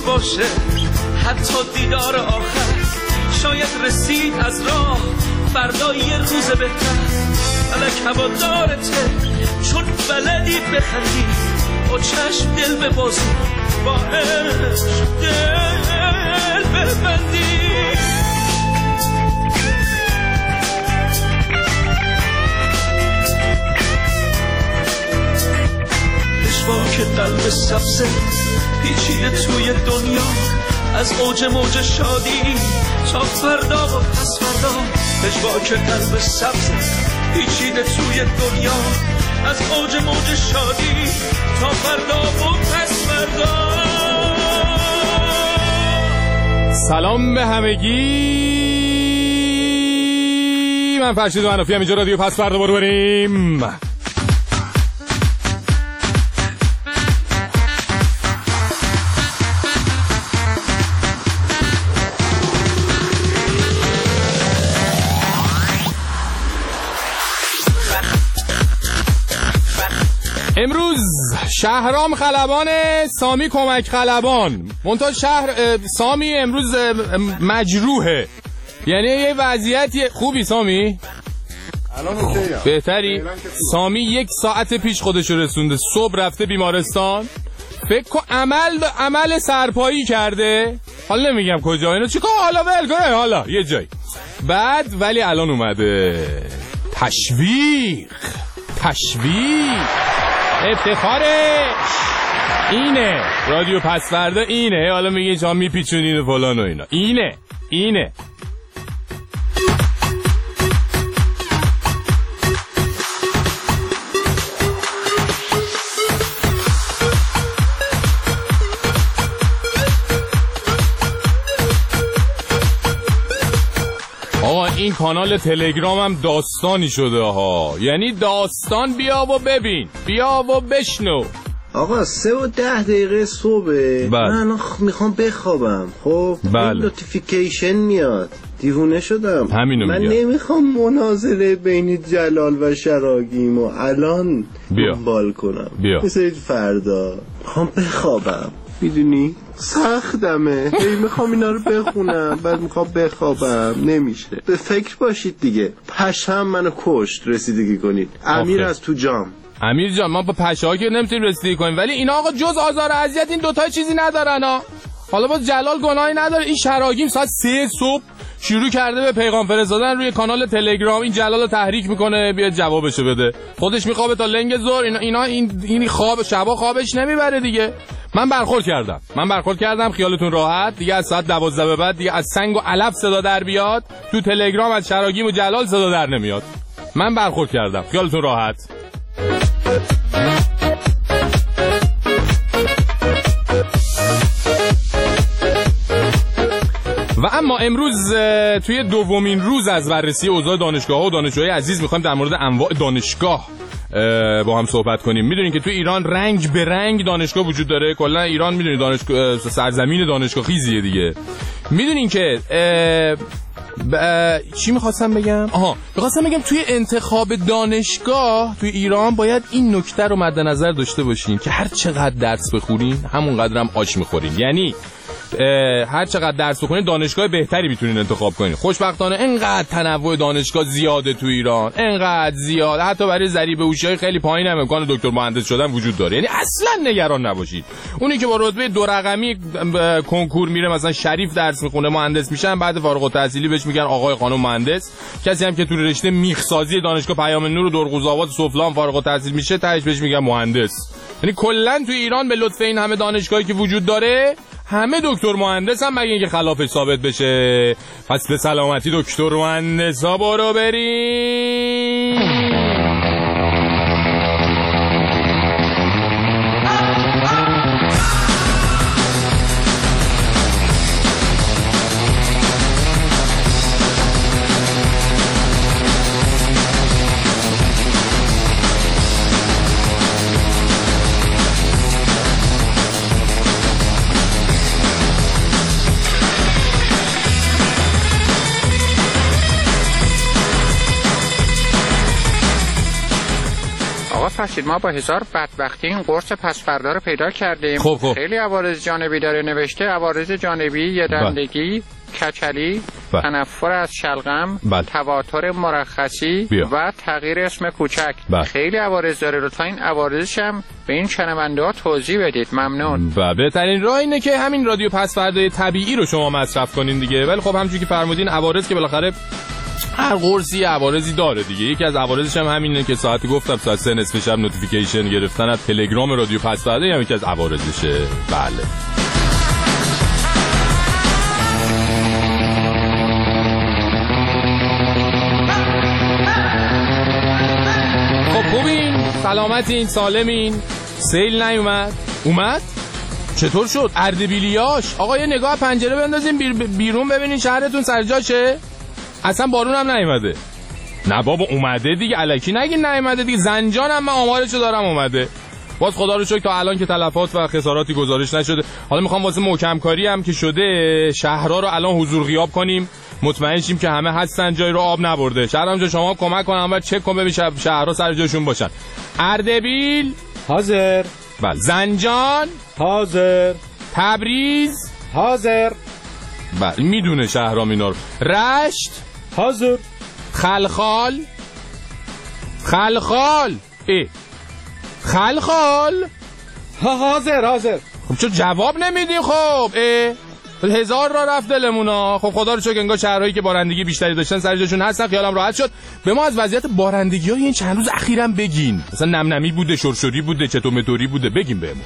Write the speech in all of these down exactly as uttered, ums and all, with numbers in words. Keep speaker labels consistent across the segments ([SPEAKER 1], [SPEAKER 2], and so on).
[SPEAKER 1] باشه حتی دیدار آخر، شاید رسید از راه فردا یه روز بهتر. فلک هوادارته چون بلدی بخندی، با چشم دل به بازو، با عشق دل ببندی. پشواک قلب سبزه پیچیده توی دنیا، از اوج موج شادی تا فردا و پس فردا. پشواک قلب سبزه پیچیده توی دنیا، از اوج موج شادی تا فردا و پس فردا.
[SPEAKER 2] سلام به همگی، من فرشید منافی هم اینجا رادیو پس فردا برو بریم. امروز شهرام خلبانه، سامی کمک خلبان. منتها شهر سامی امروز مجروحه، یعنی یه وضعیتی خوبی. سامی
[SPEAKER 3] الان
[SPEAKER 2] بهتری؟ سامی یک ساعت پیش خودش رسونده، صبح رفته بیمارستان، فکر کن عمل عمل سرپایی کرده، حالا نمیگم کجا، اینو چیکار، حالا ول کنه، حالا یه جایی بعد، ولی الان اومده. تشویق تشویق افتخارش اینه، رادیو پس فردا اینه. حالا میگه شما میپیچونین و فلان و اینا، اینه اینه آقا. این کانال تلگرامم داستانی شده ها، یعنی داستان. بیا و ببین، بیا و بشنو.
[SPEAKER 3] آقا سه و ده دقیقه صبح، من میخوام بخوابم. خب
[SPEAKER 2] بله.
[SPEAKER 3] نوتیفیکیشن میاد، دیوونه شدم.
[SPEAKER 2] همینو
[SPEAKER 3] من
[SPEAKER 2] میگم.
[SPEAKER 3] نمیخوام مناظره بین جلال و شراگیم و الان دنبال کنم.
[SPEAKER 2] بیا
[SPEAKER 3] مثل فردا میخوام بخوابم، میدونی سختمه. هی میخوام اینا رو بخونم بعد میخوام بخوابم، نمیشه. به فکر باشید دیگه. پشم منو کشت، رسیدگی کنید. امیر از تو جام.
[SPEAKER 2] امیر جان، ما با پشه که نمیتونیم رسیدگی کنیم، ولی اینا آقا جز آزار و اذیت این دوتا چیزی ندارن ها. حالا باز جلال گناهی نداره. این شراگیم ساعت سه صبح شروع کرده به پیغام فرستادن روی کانال تلگرام. این جلال رو تحریک میکنه بیاد جوابشو بده، خودش میخوابه تا لنگ ظهر. اینا اینا این این خواب شبا خوابش نمیبره دیگه. من برخورد کردم من برخورد کردم خیالتون راحت دیگه. از ساعت دوازده به بعد دیگه از سنگ و علف صدا در بیاد تو تلگرام، از شراگیم و جلال صدا در نمیاد. من برخورد کردم، خیالتون راحت. و اما امروز توی دومین روز از بررسی اوضاع دانشگاه‌ها و دانشجوهای عزیز میخوایم در مورد انواع دانشگاه با هم صحبت کنیم. میدونین که توی ایران رنگ به رنگ دانشگاه وجود داره. کلا ایران میدونین دانشگاه سرزمین دانشگاه خیزیه دیگه. میدونین که ب... چی میخواستم بگم؟ آها میخواستم بگم توی انتخاب دانشگاه توی ایران باید این نکته رو مد نظر داشته باشین که هر چقدر درس بخورین همون قدر هم آش میخورین. یعنی هر چقدر درس بخونین دانشگاه بهتری میتونین انتخاب کنین. خوشبختانه انقدر تنوع دانشگاه زیاده تو ایران، انقدر زیاد، حتی برای ذریب هوشی‌های خیلی پایین هم امکان دکتر مهندس شدن وجود داره. یعنی اصلا نگران نباشید. اونی که با رتبه دو رقمی کنکور میره، مثلا شریف درس میخونه مهندس میشن، بعد فارغ التحصیلی بهش میگن آقای خانم مهندس. کسی هم که تو رشته میخسازی دانشگاه پیام نور و درقوزآباد سفلان فارغ التحصیل میشه، تهش بهش میگن مهندس. یعنی کلا تو ایران به لطف این همه دانشگاهی که وجود داره همه دکتر مهندس هم، مگه اینکه خلافش ثابت بشه. پس به سلامتی دکتر مهندسا برو بریم.
[SPEAKER 4] ببخشید ما با هزار بدبختی این قرص پس فردا رو پیدا کردیم.
[SPEAKER 2] خب خب.
[SPEAKER 4] خیلی عوارض جانبی داره نوشته. عوارض جانبی یه دندگی، کچلی،
[SPEAKER 2] بله.
[SPEAKER 4] تنفر از شلغم،
[SPEAKER 2] بله.
[SPEAKER 4] تواتر مرخصی
[SPEAKER 2] بیا.
[SPEAKER 4] و تغییر اسم کوچک.
[SPEAKER 2] بله.
[SPEAKER 4] خیلی عوارض داره. لطفا این عوارضش هم به این شنونده ها توضیح بدید. ممنون.
[SPEAKER 2] و بهترین راه اینه که همین رادیو پس فردای طبیعی رو شما مصرف کنین دیگه. ولی خب همونجوری که فرمودین عوارض که بالاخره هر قرصی عوارضی داره دیگه. یکی از عوارضش هم همینه که ساعتی گفتم ساعت سه نصف شب نوتیفیکیشن گرفتن از تلگرام رادیو پس فردا هم یکی از عوارضشه. بله. خب خوبین؟ سلامتین؟ سالمین؟ سیل نیومد؟ اومد؟ چطور شد؟ اردبیلیاش؟ آقا یه نگاه پنجره بندازین بیر بیرون ببینین شهرتون سر جاشه؟ اصلا بارون هم نیومده. نه بابا اومده دیگه، الکی نگین نیومده دیگه. زنجان هم من آمارشو دارم اومده. باز خدا رو شکر تا الان که تلفات و خساراتی گزارش نشده. حالا میخوام واسه محکم کاری هم که شده شهرها رو الان حضور غیاب کنیم، مطمئن شیم که همه هستن، جای رو آب نبرده. شهرام جان شما کمک کن اول چک کن ببین شهرها سر جاشون باشن. اردبیل
[SPEAKER 5] حاضر.
[SPEAKER 2] بله. زنجان
[SPEAKER 5] حاضر.
[SPEAKER 2] تبریز
[SPEAKER 5] حاضر.
[SPEAKER 2] بله میدونه شهرام اینا رو. رشت
[SPEAKER 5] حاضر.
[SPEAKER 2] خلخال خلخال ای خلخال
[SPEAKER 5] ها حاضر حاضر.
[SPEAKER 2] خب چون جواب نمیدی؟ خب ای هزار را رفت دلمونا. خب خدا رو شکر انگار شهرهایی که بارندگی بیشتری داشتن سر جاشون هستن، خیالم راحت شد. به ما از وضعیت بارندگی های این چند روز اخیرم بگین. مثلا نمنمی بوده، شرشری بوده، چطور متوری بوده، بگین بهمون.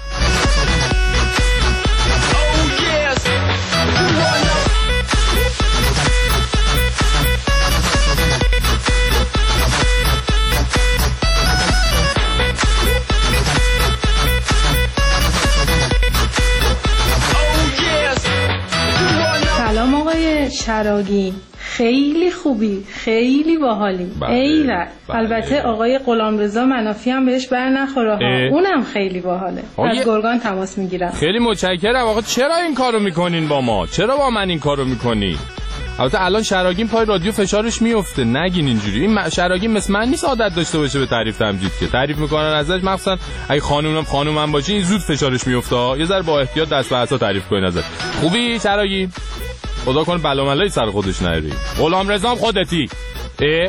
[SPEAKER 6] سلام آقای شراگی، خیلی خوبی، خیلی باحالی. ایول. البته آقای غلامرضا منافی هم بهش بر نخوره ها، اونم خیلی باحاله. از گرگان تماس میگیرم.
[SPEAKER 2] خیلی متشکرم. آقا چرا این کارو میکنین با ما؟ چرا با من این کارو میکنی؟ البته الان شراگین پای رادیو فشارش میفته، نگین اینجوری. این شراگین مثل من نیست عادت داشته باشه به تعریف تمجید که تعریف میکنن ازش، مخصوصا اگه خانومم خانومم باشه این زود فشارش میفته. یه ذره با احتیاط دست به عصا تعریف کنین ازش. خوبی شراگین؟ خدا کنه بلا ملای سر خودش نری. غلامرضا خودتی. اه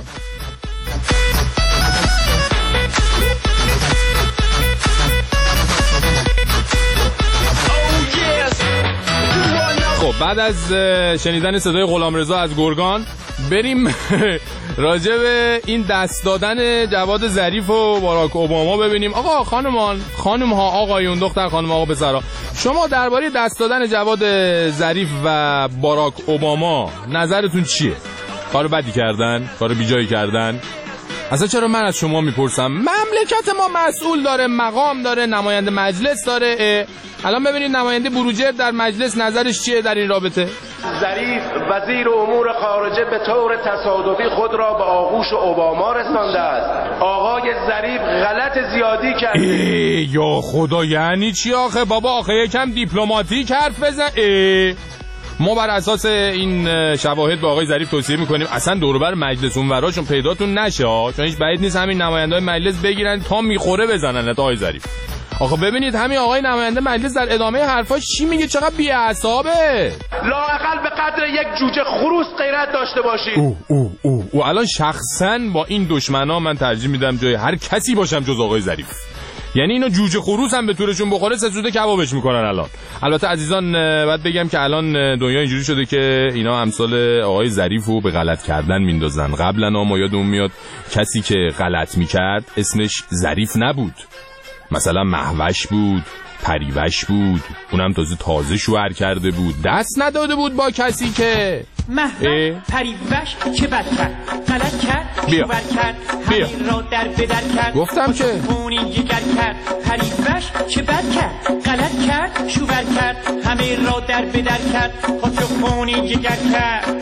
[SPEAKER 2] خب بعد از شنیدن صدای غلامرضا از گرگان بریم راجع به این دست دادن جواد ظریف و باراک اوباما ببینیم. آقا خانمان، خانم ها، آقایون، دختر خانم، آقا پسرا، شما درباره دست دادن جواد ظریف و باراک اوباما نظرتون چیه؟ کارو بدی کردن؟ کارو بیجایی کردن؟ اصلا چرا من از شما میپرسم؟ مملکت ما مسئول داره، مقام داره، نماینده مجلس داره. الان ببینید نماینده بروجر در مجلس نظرش چیه در این رابطه؟
[SPEAKER 7] ظریف وزیر امور خارجه به طور تصادفی خود را به آغوش اوباما رسانده است. آقای ظریف غلط زیادی کرد.
[SPEAKER 2] یا خدا، یعنی چی آخه بابا؟ آخه یکم دیپلماتیک حرف بزن. ای ما بر اساس این شواهد به آقای ظریف توصیه میکنیم اصلا دور بر مجلس اونوراشون پیداتون نشه ها، چون هیچ بعید نیست همین نماینده‌های مجلس بگیرن تا میخوره بزنن تا آقای ظریف. آخه ببینید همین آقای نماینده مجلس در ادامه حرفاش چی میگه، چقدر بی‌اعصابه.
[SPEAKER 7] لااقل به قدر یک جوجه خروس غیرت داشته باشید.
[SPEAKER 2] او او او او الان شخصا با این دشمنا من ترجیح میدم جای هر کسی باشم جز آقای ظریف. یعنی اینا جوجه خروس هم به طورشون بخوره سه سوده کبابش میکنن الان. البته عزیزان باید بگم که الان دنیا اینجوری شده که اینا امثال آقای ظریفو به غلط کردن میندازن. قبلا ما یادمون میاد کسی که غلط میکرد اسمش ظریف نبود، مثلا مهوش بود، پریوش بود، اونم تازه تازه شوهر کرده بود، دست نداده بود با کسی که
[SPEAKER 8] مهوش پریوش چه بد کرد، غلط کرد، شوهر کرد، همین را در بدر کرد.
[SPEAKER 2] گفتم که
[SPEAKER 8] خونی جگر کرد. پریوش چه بد کرد، غلط کرد، شوهر کرد، همین را در بدر کرد. خودشو خونی جگر کرد.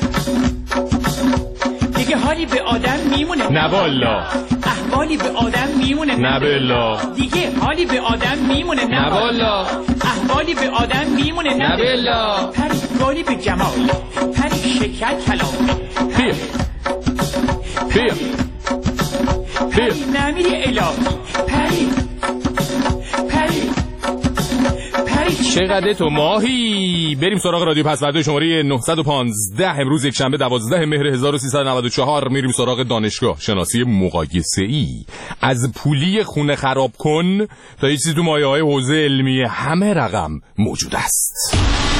[SPEAKER 8] دیگه حالی به آدم میمونه
[SPEAKER 2] نه والا،
[SPEAKER 8] احوالی به آدم میمونه
[SPEAKER 2] نه بالله،
[SPEAKER 8] دیگه حالی به آدم میمونه
[SPEAKER 2] نه والا،
[SPEAKER 8] احوالی به آدم میمونه
[SPEAKER 2] نه بالله،
[SPEAKER 8] پری گالی به جمال، پری شکر کلام،
[SPEAKER 2] بیا بیا
[SPEAKER 8] پری نمیری الهی پری پری پری
[SPEAKER 2] چقدر تو ماهی. بریم سراغ رادیو پسورد شماره نهصد و پانزده. امروز یک شنبه دوازده مهر هزار و سیصد و نود و چهار. میریم سراغ دانشگاه شناسی مقایسه‌ای. از پولی خونه خراب کن تا یه چیزی تو مایه‌های حوزه علمی همه رقم موجود است.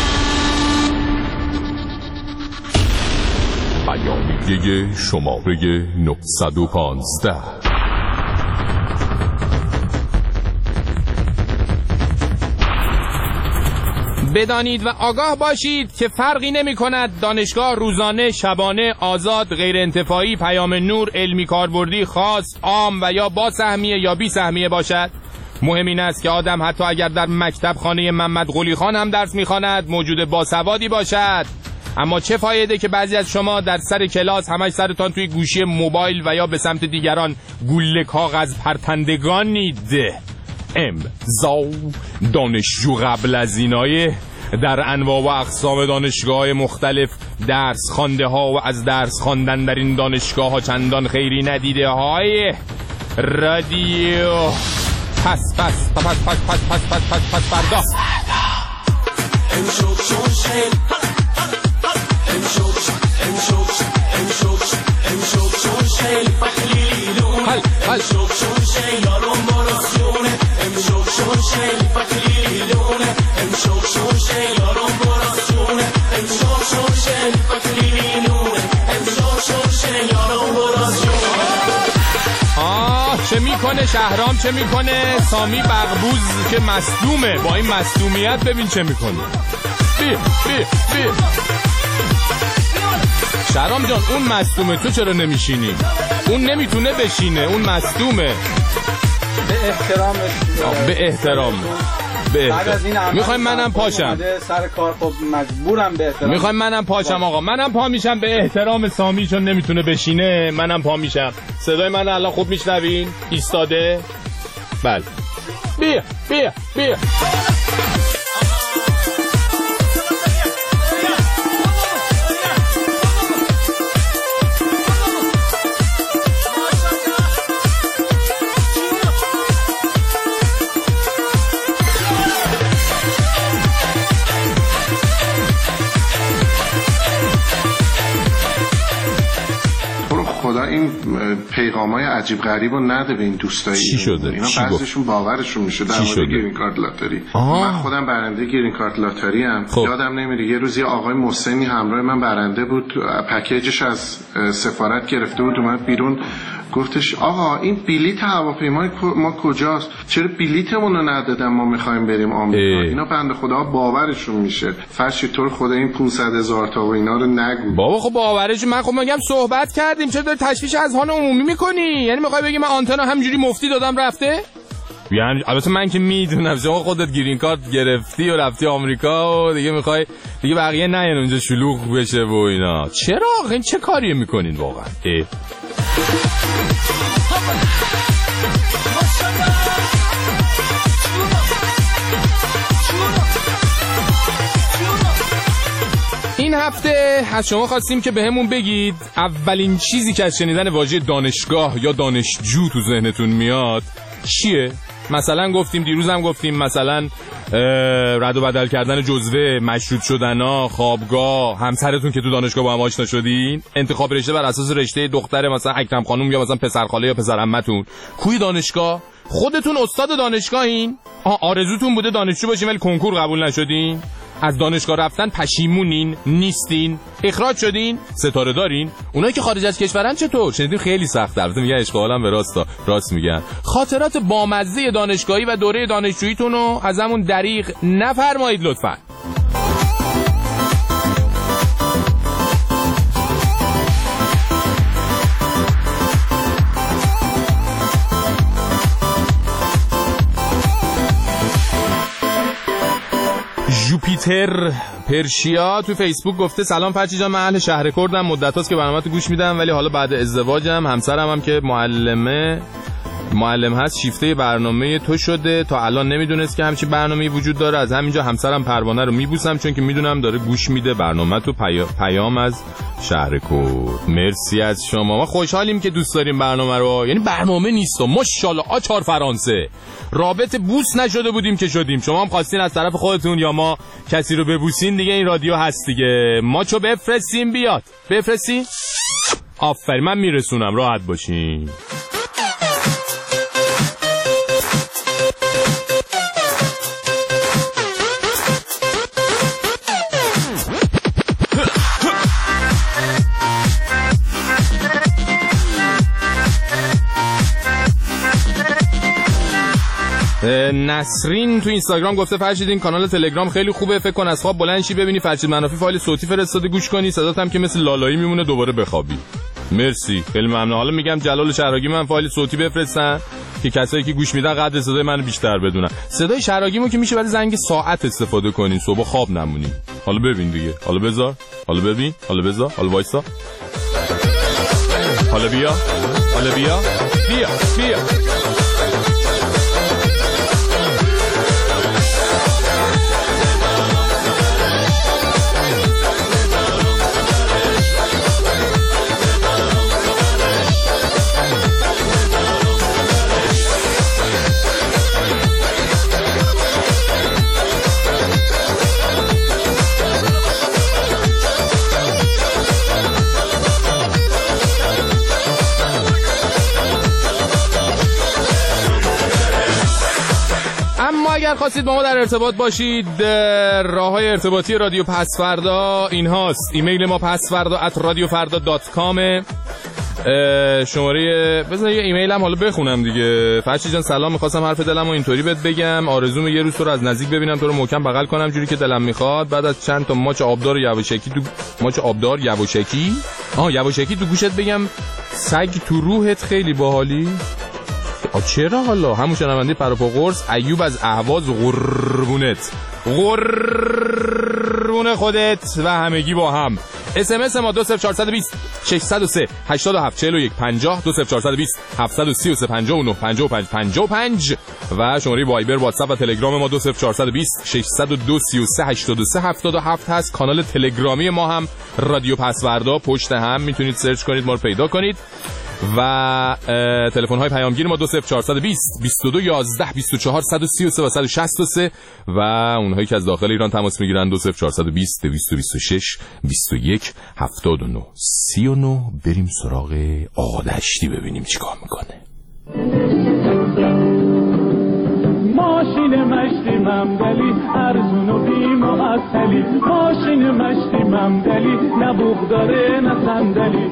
[SPEAKER 2] بیانیه شماره نهصد و پانزده. بدانید و آگاه باشید که فرقی نمی کند دانشگاه روزانه، شبانه، آزاد، غیر انتفاعی، پیام نور، علمی کاربردی، خاص، عام و یا با سهمیه یا بی سهمیه باشد. مهم این است که آدم حتی اگر در مکتب خانه محمد قلی خان هم درس می‌خواند موجود باسوادی باشد. اما چه فایده که بعضی از شما در سر کلاس همش سرتان توی گوشی موبایل و یا به سمت دیگران گوله کاغذ پرتندگانید. امضا دانشجو قبل از اینای در انواع و اقسام دانشگاه مختلف درس خوانده ها و از درس خواندن در این دانشگاه ها چندان خیری ندیده های رادیو پس پس پس پس پس پس پس پس پس پس فردا هل هل آه چه میکنه شهرام، چه میکنه سامی بغبوز که مصدومه. با این مصدومیت ببین چه میکنه. بی بی بی شهرام جان اون مصدومه، تو چرا نمیشینی؟ اون نمیتونه بشینه، اون مصدومه.
[SPEAKER 5] به احترامش
[SPEAKER 2] به احترام میخوایم منم پاشم
[SPEAKER 5] سر کار، خب مجبورم به احترام.
[SPEAKER 2] میخوایم منم پاشم آقا، منم پا میشم به احترام سامی چون نمیتونه بشینه. منم پا میشم. صدای من الان خوب میشنوین؟ ایستاده؟ بله. بیا بیا بیا
[SPEAKER 3] خدا این پیغامای عجیب غریب رو نده به این دوستایی.
[SPEAKER 2] چی شده؟
[SPEAKER 3] اینا بعضیشون باورشون میشه در مورد گرین کارت لاتاری. من خودم برنده گرین کارت لاتاری ام. خب. یادم نمیره یه روزی آقای محسنی همراه من برنده بود، پکیجش از سفارت گرفته بود، اومد بیرون گفتش آقا این بلیط هواپیمای ما کجاست؟ چرا بلیطمون رو ندادن ما میخوایم بریم آمریکا؟ اینا بنده خدا باورشون میشه. فرشی طور خدا این پانصد هزار تا و اینا رو نگو
[SPEAKER 2] بابا. خب باورش من خب میگم صحبت کردیم، چرا داری تشویش اذهان عمومی میکنی؟ یعنی میخوای بگی من آنتنا همینجوری مفتی دادم رفته؟ یعنی البته من که میدونم شما خودت گرین کارت گرفتی و رفتی آمریکا و دیگه میخوای دیگه بقیه نه اونجا شلوغ بشه و اینا. چرا این چه کاری میکنین واقعا؟ این هفته از شما خواستیم که بهمون بگید اولین چیزی که از شنیدن واژه دانشگاه یا دانشجو تو ذهنتون میاد چیه؟ مثلا گفتیم دیروز هم گفتیم مثلا رد و بدل کردن جزوه، مشروط شدنا، خوابگاه، همسرتون که تو دانشگاه با هم آشنا شدین، انتخاب رشته بر اساس رشته دختر مثلا اکرم خانم یا مثلا پسر خاله یا پسر عمتون. کوی دانشگاه؟ خودتون استاد دانشگاهین؟ آرزوتون بوده دانشجو باشین ولی کنکور قبول نشدین؟ از دانشگاه رفتن پشیمونین؟ نیستین؟ اخراج شدین؟ ستاره دارین؟ اونایی که خارج از کشورن چطور؟ شنیدیم خیلی سخته. البته میگن عشق عالم به راستا، راست میگن. خاطرات بامزه دانشگاهی و دوره دانشجوییتون رو از همون دریغ نفرمایید لطفاً. جوپیتر پرشیا تو فیسبوک گفته سلام فرشی جان، من اهل شهر کردم، مدت هاست که برنامه‌تو گوش میدم ولی حالا بعد ازدواجم همسرم هم که معلمه معلم هست شیفته برنامه تو شده، تا الان نمیدونست که همچین برنامه‌ای وجود داره. از همینجا همسرم پروانه رو میبوسم چون که میدونم داره گوش میده برنامه تو. پیا... پیام از شهر کور. مرسی از شما، ما خوشحالیم که دوست داریم برنامه رو. یعنی برنامه نیست و ماشاءالله آچار فرانسه رابط بوس نشده بودیم که شدیم. شما هم خواستین از طرف خودتون یا ما کسی رو ببوسین دیگه، این رادیو هست دیگه. ما چو بفرستیم بیاد. بفرستی؟ آفرین، من میرسونم، راحت باشین. نسرین تو اینستاگرام گفته فرشید این کانال تلگرام خیلی خوبه، فکر کن از خواب بلند شی ببینی فرشید منافی فایل صوتی فرستاده گوش کنی، صدات هم که مثل لالایی میمونه دوباره بخوابی. مرسی، خیلی ممنون. حالا میگم جلال شراگی من فایل صوتی بفرستن که کسایی که گوش میدن قدر صدای منو بیشتر بدونن. صدای شراگیمو که میشه برای زنگ ساعت استفاده کنین، صبح خواب نمونی. حالا ببین دیگه، حالا بذار، حالا ببین، حالا بذار، حالا وایسا، حالا بیا، حالا بیا، بیا بیا. اگر خواستید با ما در ارتباط باشید، راه‌های ارتباطی رادیو پسفردا این هاست. ایمیل ما پسفردا ات رادیو فردا دات کام. شماره بذار یه ایمیل هم حالا بخونم دیگه. فرشید جان سلام، می‌خواستم حرف دلمو اینطوری بهت بگم. آرزومه یه روز تو رو از نزدیک ببینم، تو رو محکم بغل کنم جوری که دلم می‌خواد. بعد از چند تا ماچ آبدار یواشکی تو ماچ آبدار یواشکی آها یواشکی تو گوشت بگم سگ تو روحت خیلی باحالی. آ چرا حالا همون شنونده پروپا قرص ایوب از اهواز قربونت قربون خودت و همگی با هم. اس ام اس ما دو صفر چهار دو صفر شش صفر سه هشت هفت چهار یک پنجاه دو صفر چهار دو صفر هفت سه سه پنجاه و نه پنجاه و پنج پنجاه و پنج و شماره وایبر واتساپ و تلگرام ما دو صفر چهار دو صفر شش صفر دو سه سه هشت سه هفت هفت هست. کانال تلگرامی ما هم رادیو پسوردا، پشت هم میتونید سرچ کنید ما رو پیدا کنید. و تلفن های پیامگیر ما دو صفر چهار دو صفر بیست و دو یازده بیست و چهار صد و سی و سه و صد و شصت و سه و اونهایی که از داخل ایران تماس میگیرن دو صفر چهار دو صفر دویست و بیست و شش بیست و یک هفتاد و نه سی و نه. بریم سراغ آقا دشتی ببینیم چیکار میکنه.
[SPEAKER 9] ماشین مشتی ممدلی ارزون و بی معطلی، ماشین مشتی ممدلی نه بوق داره نه صندلی.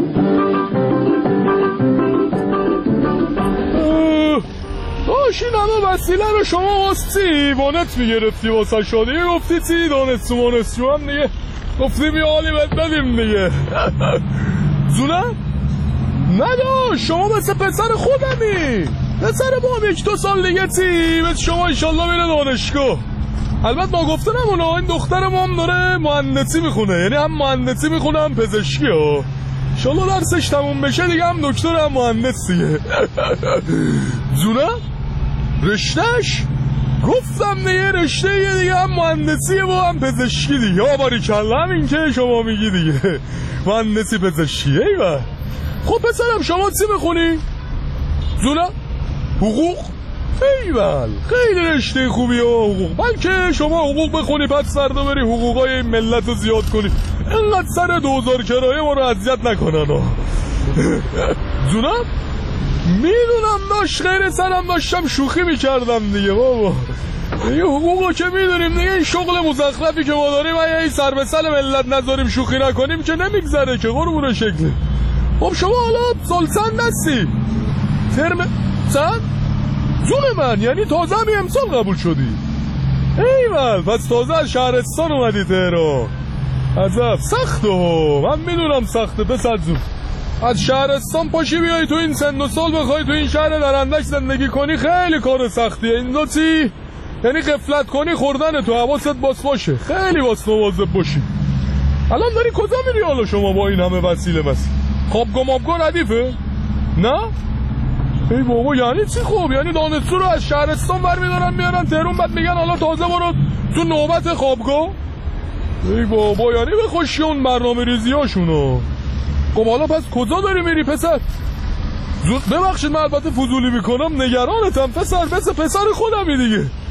[SPEAKER 10] داشین همه وسیله رو شما واسه وانت میگرفتی واسه شده گفتی چی دانستو مانستو هم دیگه گفتیم یه حالی بد بدیم دیگه. زونه؟ ندا شما مثل پسر خودمی، پسر ما هم یک دو سال دیگه چی مثل شما انشالله میره دانشگاه. البته ما گفته نمونه این دختر ما هم داره مهندسی میخونه، یعنی هم مهندسی میخونه هم پزشکی ها. انشالله درسش تموم بشه دیگه هم دکتر هم مهندس دیگه. زونه؟ رشتهش؟ گفتم دیگه رشته یه دیگه هم مهندسیه و هم پزشکی دیگه. آباری کلا همین که شما میگی دیگه مهندسی پزشکی. ایوه خب پسرم شما چی میخونی؟ زونه؟ حقوق؟ ایول خیلی رشته خوبی ها حقوق، بلکه شما حقوق بخونی پس فردا بری حقوقای ملت رو زیاد کنی، اینقدر سر دوزار کرایه ما رو اذیت نکنن ها. زونم؟ میدونم داشت خیر سرم داشتم شوخی میکردم دیگه بابا. یه حقوقو که میدونیم دیگه این شغل مزخرفی که ما داریم اگه این سر به سر ملت نذاریم شوخی نکنیم که نمیگذره که قربون شکل. خب شما حالا سال چند هستی؟ ترم چند؟ جون من یعنی تازه همی امسال قبول شدی؟ ایول پس تازه از شهرستان اومدی تهران. عجب سخته ها، من میدونم سخته پسر جون. از شهرستان پاشی بیای تو این سن و سال بخوای تو این شهر درندش زندگی کنی خیلی کار سختیه. این دو چی؟ یعنی غفلت کنی خوردن تو حواست باز باشه، خیلی باز مواظب باشی. الان داری کجا میری حالا شما با این همه وسیله؟ بس خوابگاه مابگاه ردیفه؟ نه؟ ای بابا یعنی چی؟ خب یعنی دانشجو رو از شهرستان برمیدارن میارن تهران، بعد میگن حالا تازه برو تو نوبت خوابگاه. ای بابا یعنی به خوشی اون برنامه ریزی هاشونو. خب حالا پس کجا داری میری پسر؟ زود ببخشید من البته فضولی میکنم، نگرانتم پسر، مثل پسر خودمی دیگه.